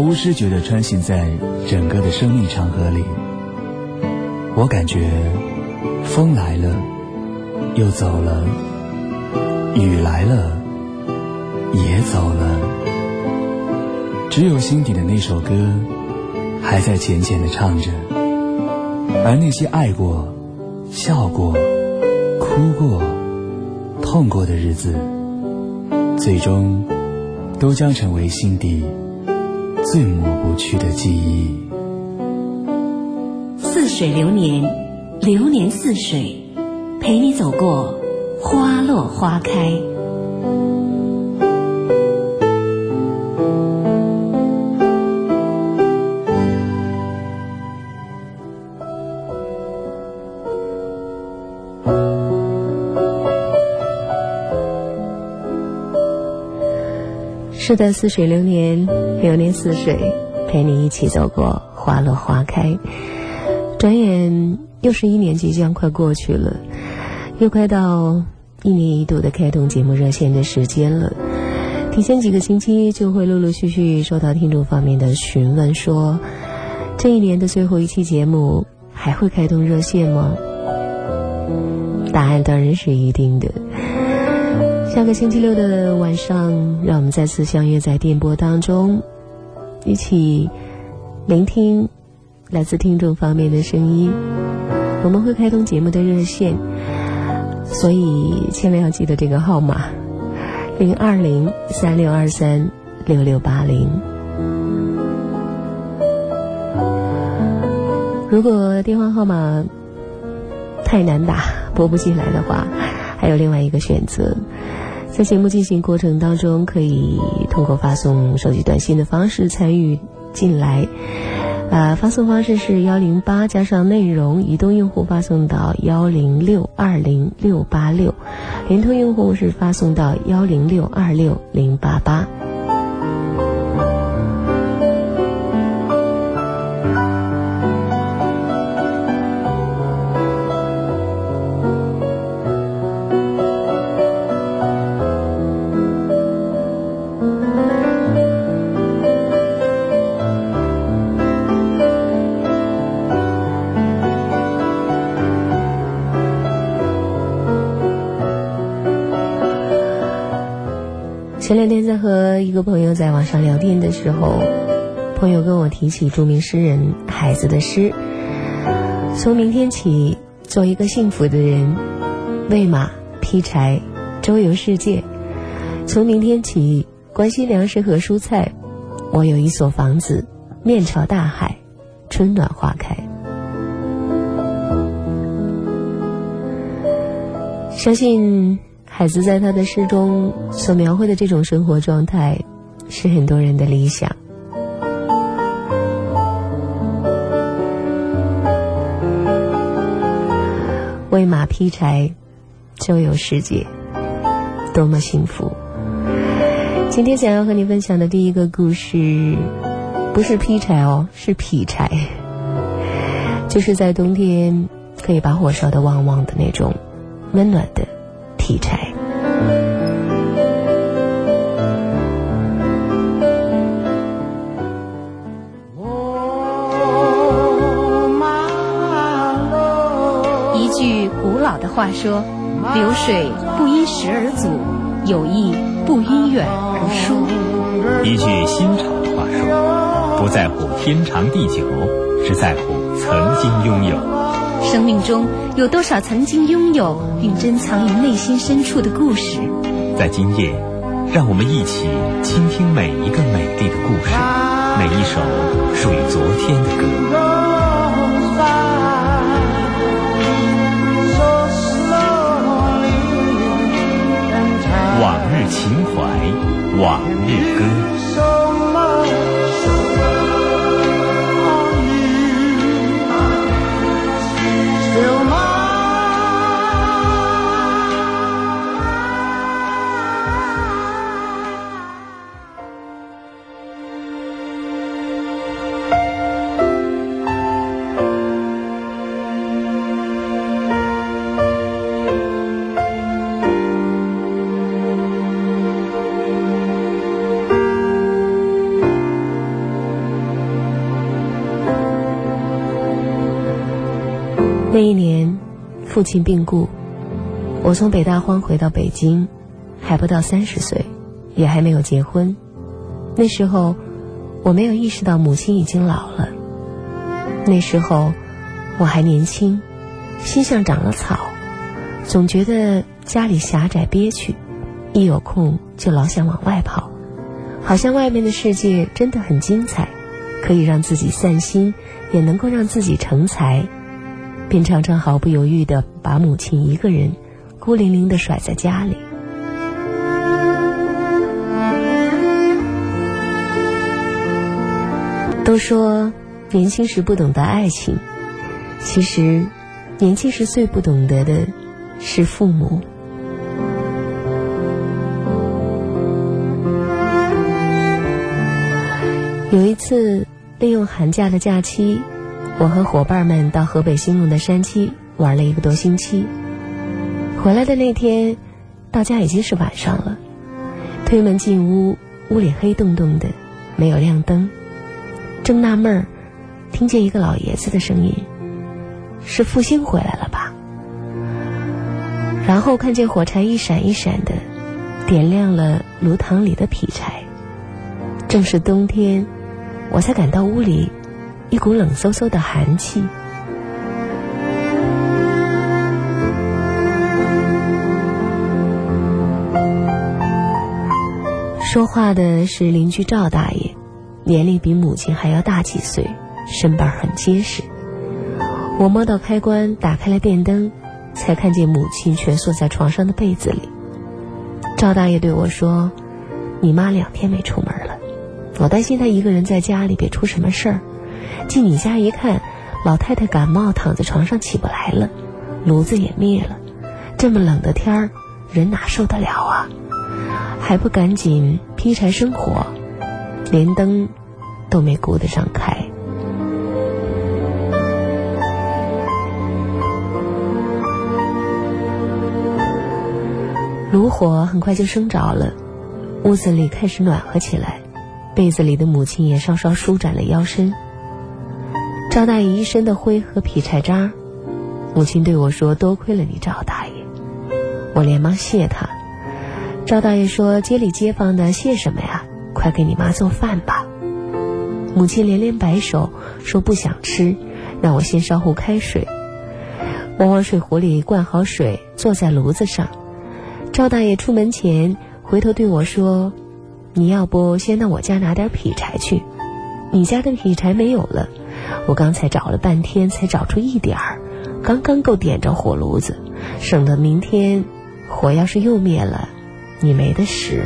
不知觉地穿行在整个的生命长河里。我感觉风来了又走了，雨来了也走了，只有心底的那首歌还在浅浅地唱着，而那些爱过、笑过、哭过、痛过的日子，最终都将成为心底最抹不去的记忆。 似水流年，流年似水，陪你走过花落花开。 是的，似水流年，流年似水，陪你一起走过花落花开。转眼又是1年即将快过去了，又快到1年1度的开通节目热线的时间了。提前几个星期就会陆陆续续收到听众方面的询问，说这1年的最后一期节目还会开通热线吗？答案当然是一定的。下个星期六的晚上，让我们再次相约在电波当中，一起聆听来自听众方面的声音。我们会开通节目的热线，所以千万要记得这个号码02036236680。如果电话号码太难打，拨不进来的话，还有另外一个选择，在节目进行过程当中，可以通过发送手机短信的方式参与进来。发送方式是108加上内容，移动用户发送到10620686，联通用户是发送到10626088。前2天在和一个朋友在网上聊天的时候，朋友跟我提起著名诗人海子的诗：从明天起做一个幸福的人，喂马劈柴周游世界。从明天起关心粮食和蔬菜，我有一所房子，面朝大海，春暖花开。相信海子在他的诗中所描绘的这种生活状态是很多人的理想。喂马劈柴周游世界，多么幸福。今天想要和你分享的第一个故事不是劈柴哦，是劈柴，就是在冬天可以把火烧得旺旺的那种温暖的劈柴。 一句古老的话说，流水不因时而阻，友谊不因远而疏。 一句新潮的话说，不在乎天长地久，只在乎曾经拥有。 生命中有多少曾经拥有并珍藏于内心深处的故事？ 在今夜，让我们一起倾听每一个美丽的故事，每一首属于昨天的歌。往日情怀，往日歌。 那一年父亲病故，我从北大荒回到北京，还不到30岁，也还没有结婚。那时候我没有意识到母亲已经老了，那时候我还年轻，心像长了草，总觉得家里狭窄憋屈，一有空就老想往外跑，好像外面的世界真的很精彩，可以让自己散心，也能够让自己成才，便常常毫不犹豫地把母亲一个人孤零零地甩在家里。都说年轻时不懂得爱情，其实年轻时最不懂得的是父母。有一次利用寒假的假期，我和伙伴们到河北兴隆的山区玩了1个多星期。回来的那天，到家已经是晚上了。推门进屋，屋里黑洞洞的，没有亮灯。正纳闷儿，听见一个老爷子的声音：“是复兴回来了吧？”然后看见火柴一闪一闪的，点亮了炉膛里的劈柴。正是冬天，我才感到屋里一股冷飕飕的寒气。说话的是邻居赵大爷，年龄比母亲还要大几岁，身板很结实。我摸到开关，打开了电灯，才看见母亲蜷缩在床上的被子里。赵大爷对我说：“你妈2天没出门了，我担心她一个人在家里别出什么事儿。进你家一看，老太太感冒躺在床上起不来了，炉子也灭了，这么冷的天儿，人哪受得了啊？还不赶紧劈柴生火，连灯都没顾得上开。”炉火很快就生着了，屋子里开始暖和起来，被子里的母亲也稍稍舒展了腰身。赵大爷一身的灰和劈柴渣，母亲对我说：“多亏了你，赵大爷。”我连忙谢他。赵大爷说：“街里街坊的谢什么呀？快给你妈做饭吧。”母亲连连摆手说不想吃，让我先烧壶开水。我往水壶里灌好水，坐在炉子上。赵大爷出门前回头对我说：“你要不先到我家拿点劈柴去，你家的劈柴没有了，我刚才找了半天才找出一点儿，刚刚够点着火炉子，省得明天火要是又灭了，你没得使。”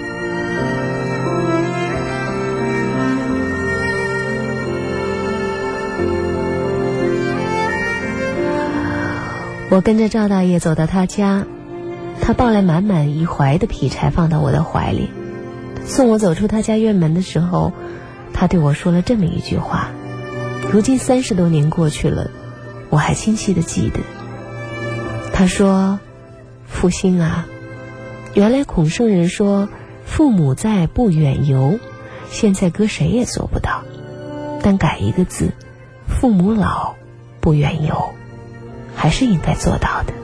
我跟着赵大爷走到他家，他抱来满满一怀的劈柴放到我的怀里。送我走出他家院门的时候，他对我说了这么一句话，如今30多年过去了，我还清晰地记得。他说：“复兴啊，原来孔圣人说父母在不远游，现在搁谁也做不到，但改一个字，父母老不远游，还是应该做到的。”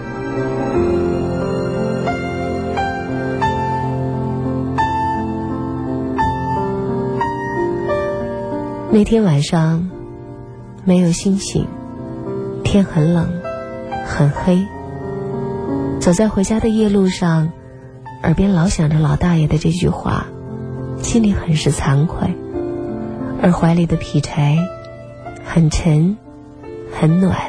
那天晚上没有星星，天很冷很黑，走在回家的夜路上，耳边老想着老大爷的这句话，心里很是惭愧，而怀里的劈柴很沉很暖。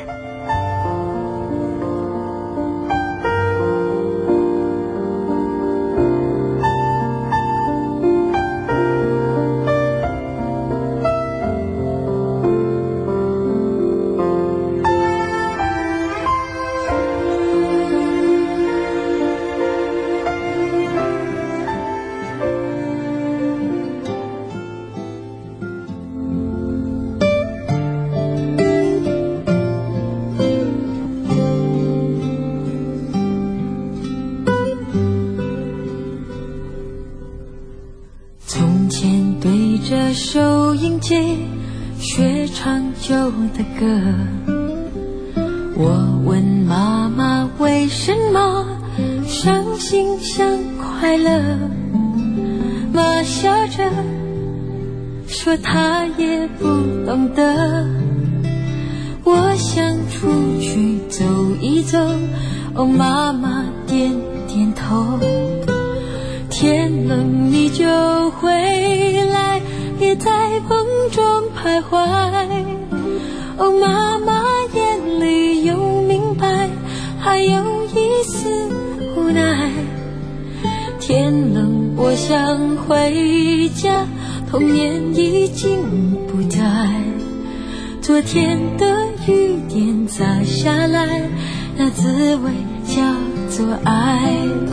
收音机学唱旧的歌， 我问妈妈为什么伤心像快乐，妈笑着说她也不懂得。我想出去走一走，哦，妈妈点点头。天冷你就回来，别在风中徘徊。哦，妈妈眼里有明白，还有一丝无奈。天冷我想回家，童年已经不在。昨天的雨点洒下来，那滋味叫做爱。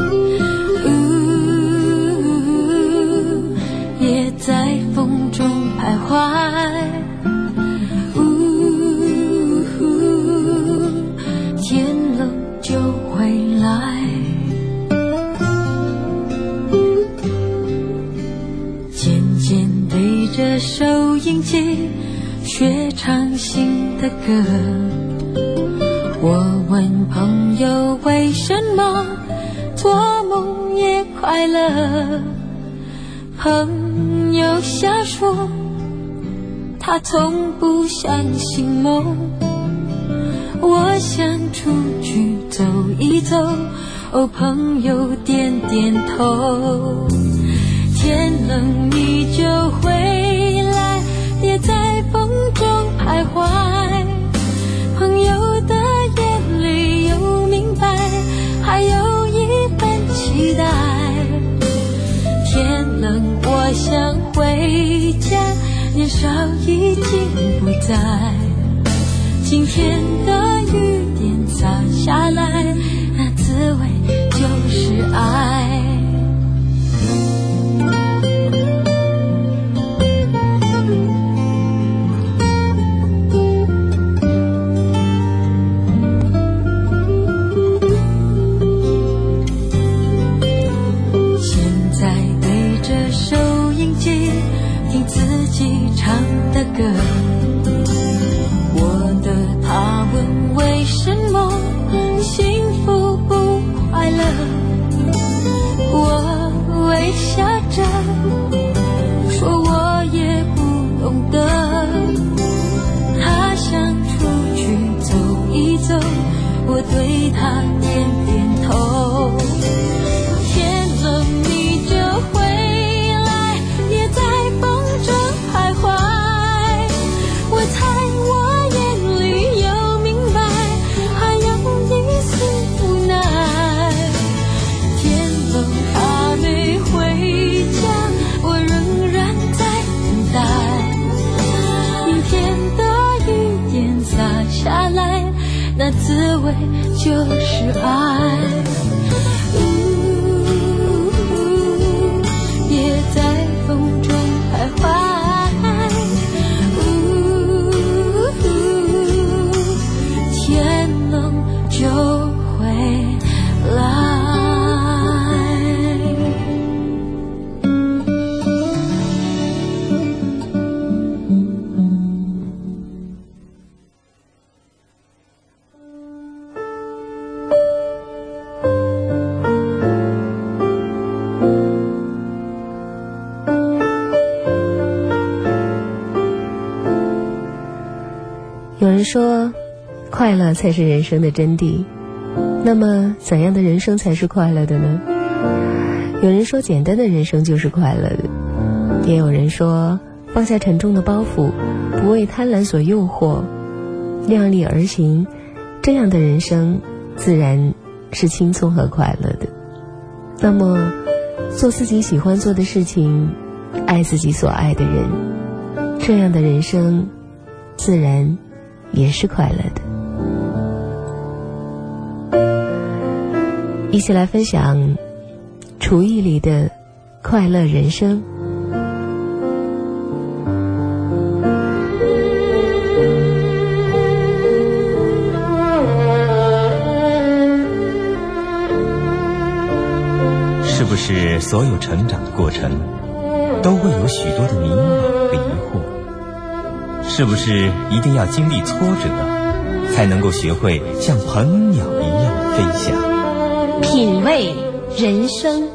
也在风中徘徊。天冷就回来。渐渐对着收音机学唱新的歌，我问朋友为什么做梦也快乐。朋友瞎说，他从不相信梦。我想出去走一走，哦，朋友点点头。天冷你就回来，别在风中徘徊。朋友的眼里有明白，还有一份期待。天冷我想回家，年少已经不在。今天的雨点洒下来，那滋味就是爱。的歌，我的他问为什么幸福不快乐，我微笑着说我也不懂得。他想出去走一走，我对他点点头。天冷你就回来，别在风中徘徊。我猜我眼里有明白，还有一丝无奈。天冷还没回家，我仍然在等待。明天的雨点洒下来，那滋味就是爱。别在风中徘徊。就回来。 有人说，快乐才是人生的真谛。那么怎样的人生才是快乐的呢？有人说简单的人生就是快乐的，也有人说放下沉重的包袱，不为贪婪所诱惑，量力而行，这样的人生自然是轻松和快乐的。那么做自己喜欢做的事情，爱自己所爱的人，这样的人生自然也是快乐的。一起来分享厨艺里的快乐人生。 是不是所有成长的过程都会有许多的迷茫和疑惑？是不是一定要经历挫折才能够学会像鹏鸟一样飞翔。 品味人生。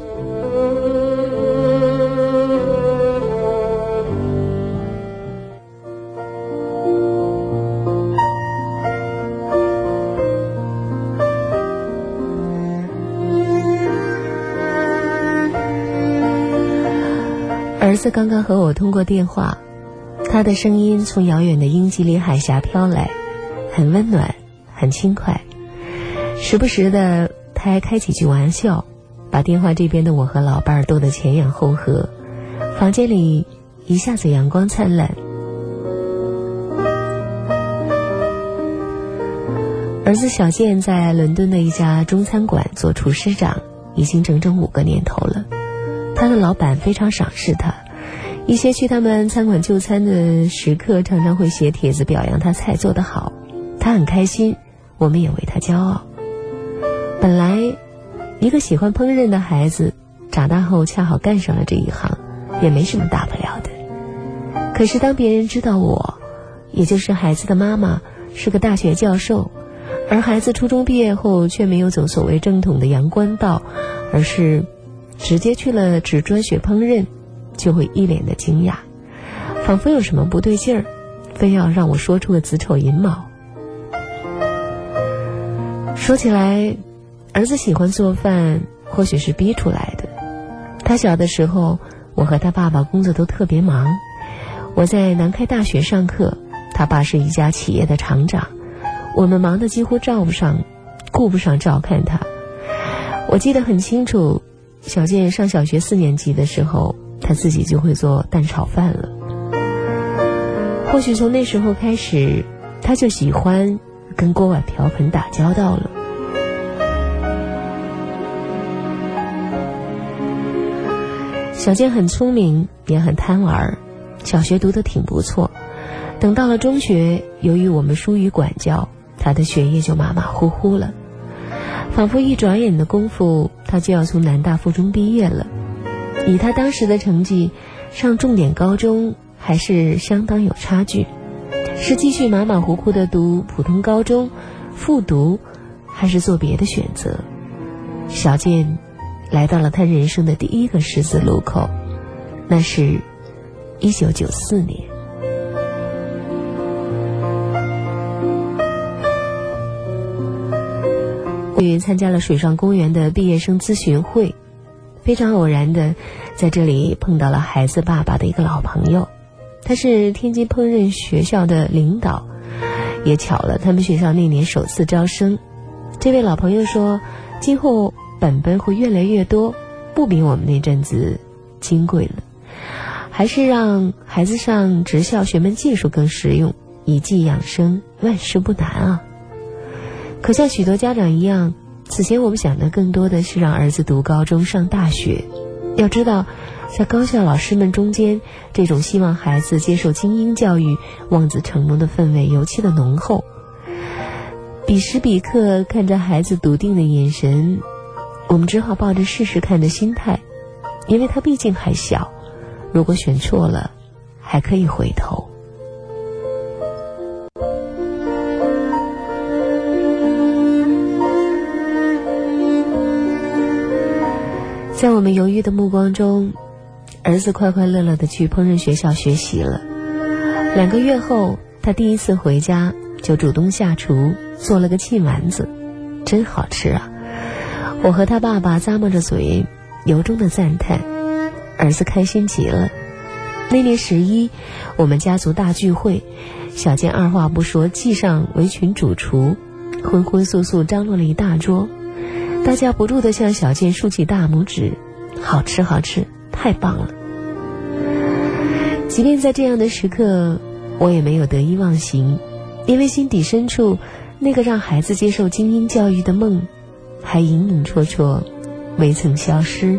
儿子刚刚和我通过电话，他的声音从遥远的英吉利海峡飘来，很温暖，很轻快。时不时的他还开几句玩笑，把电话这边的我和老伴儿逗得前仰后合，房间里一下子阳光灿烂。儿子小健在伦敦的一家中餐馆做厨师长，已经整整5个年头了。他的老板非常赏识他，一些去他们餐馆就餐的食客常常会写帖子表扬他菜做得好，他很开心，我们也为他骄傲。本来一个喜欢烹饪的孩子，长大后恰好干上了这一行，也没什么大不了的。可是当别人知道我，也就是孩子的妈妈，是个大学教授，而孩子初中毕业后却没有走所谓正统的阳关道，而是直接去了职专学烹饪，就会一脸的惊讶，仿佛有什么不对劲儿，非要让我说出个子丑寅卯。说起来，儿子喜欢做饭，或许是逼出来的。他小的时候，我和他爸爸工作都特别忙。我在南开大学上课，他爸是一家企业的厂长，我们忙得几乎顾不上照看他。我记得很清楚，小健上小学4年级的时候，他自己就会做蛋炒饭了。或许从那时候开始，他就喜欢跟锅碗瓢盆打交道了。小健很聪明，也很贪玩，小学读得挺不错。等到了中学，由于我们疏于管教，他的学业就马马虎虎了。仿佛一转眼的功夫，他就要从南大附中毕业了。以他当时的成绩，上重点高中还是相当有差距，是继续马马虎虎的读普通高中，复读，还是做别的选择？小健来到了他人生的第一个十字路口，那是1994年。去参加了水上公园的毕业生咨询会，非常偶然的在这里碰到了孩子爸爸的一个老朋友，他是天津烹饪学校的领导，也巧了他们学校那年首次招生。这位老朋友说，今后本会越来越多，不比我们那阵子金贵了，还是让孩子上职校学门技术更实用，以技养生，万事不难啊。可像许多家长一样，此前我们想的更多的是让儿子读高中上大学。要知道，在高校老师们中间，这种希望孩子接受精英教育、望子成龙的氛围尤其的浓厚。彼时彼刻看着孩子笃定的眼神，我们只好抱着试试看的心态，因为他毕竟还小，如果选错了，还可以回头。在我们犹豫的目光中，儿子快快乐乐地去烹饪学校学习了。2个月后，他第一次回家就主动下厨，做了个沁丸子，真好吃啊！我和他爸爸咂摸着嘴，由衷的赞叹，儿子开心极了。那年11，我们家族大聚会，小健二话不说系上围裙主厨，荤荤素素张罗了一大桌，大家不住地向小健竖起大拇指，好吃好吃，太棒了。即便在这样的时刻，我也没有得意忘形，因为心底深处那个让孩子接受精英教育的梦还隐隐绰绰未曾消失。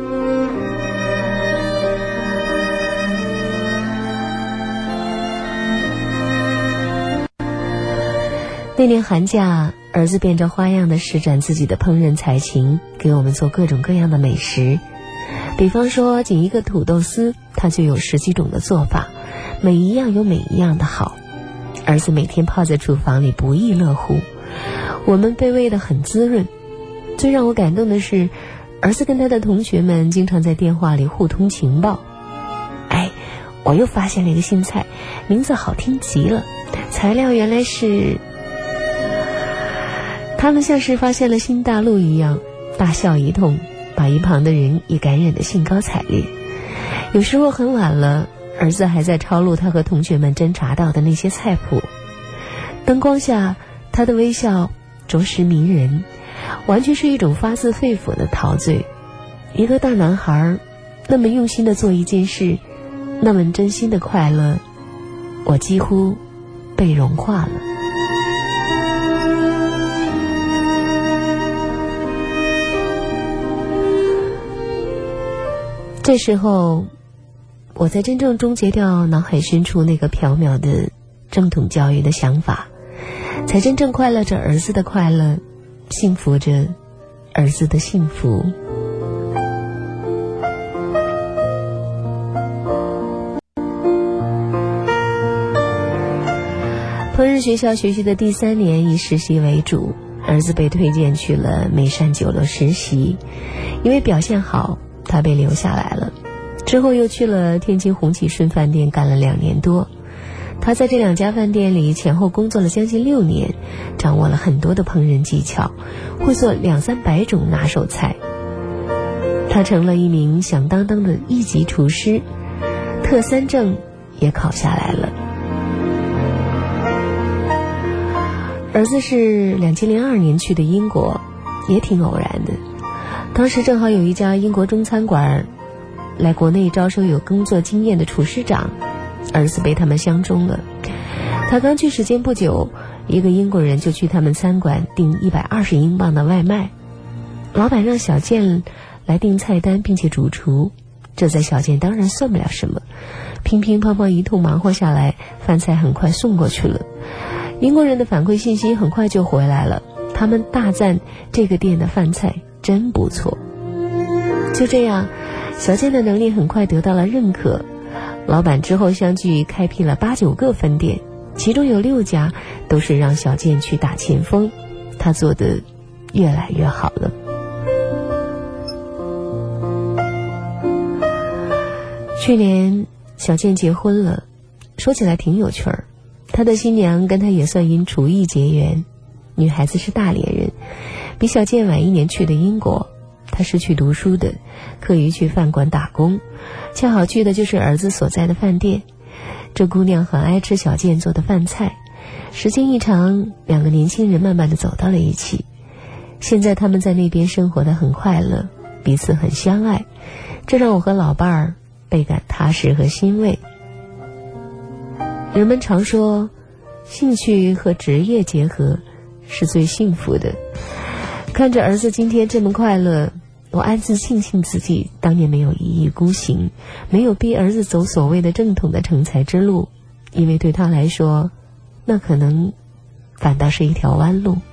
那年寒假，儿子变着花样地施展自己的烹饪才情，给我们做各种各样的美食。比方说仅一个土豆丝，他就有10几种的做法，每一样有每一样的好。 儿子每天泡在厨房里不亦乐乎，我们被喂得很滋润。最让我感动的是，儿子跟他的同学们经常在电话里互通情报。我又发现了一个新菜，名字好听极了，材料原来是……他们像是发现了新大陆一样，大笑一通，把一旁的人也感染得兴高采烈。有时候很晚了，儿子还在抄录他和同学们侦查到的那些菜谱。灯光下，他的微笑着实迷人，完全是一种发自肺腑的陶醉。一个大男孩那么用心地做一件事，那么真心的快乐，我几乎被融化了。这时候，我才真正终结掉脑海深处那个缥缈的正统教育的想法，才真正快乐着儿子的快乐，幸福着儿子的幸福。烹饪学校学习的第3年以实习为主，儿子被推荐去了美善酒楼实习，因为表现好，他被留下来了。之后又去了天津红旗顺饭店干了2年多。他在这2家饭店里前后工作了将近6年，掌握了很多的烹饪技巧，会做200-300种拿手菜。他成了一名响当当的1级厨师，特3证也考下来了。儿子是2002年去的英国，也挺偶然的。当时正好有一家英国中餐馆来国内招收有工作经验的厨师长，儿子被他们相中了。他刚去时间不久，一个英国人就去他们餐馆订120英镑的外卖。老板让小健来订菜单并且主厨，这在小健当然算不了什么，乒乒乓乓一通忙活下来，饭菜很快送过去了。英国人的反馈信息很快就回来了，他们大赞这个店的饭菜真不错。就这样，小健的能力很快得到了认可，老板之后相继开辟了8-9个分店，其中有6家都是让小健去打前锋，他做得越来越好了。去年小健结婚了，说起来挺有趣儿。他的新娘跟他也算因厨艺结缘，女孩子是大连人，比小健晚1年去的英国。他是去读书的，课余去饭馆打工，恰好去的就是儿子所在的饭店。这姑娘很爱吃小健做的饭菜，时间一长，2个年轻人慢慢地走到了一起。现在他们在那边生活得很快乐，彼此很相爱，这让我和老伴儿倍感踏实和欣慰。人们常说，兴趣和职业结合是最幸福的。看着儿子今天这么快乐，我暗自庆幸自己当年没有一意孤行，没有逼儿子走所谓的正统的成才之路，因为对他来说，那可能反倒是一条弯路。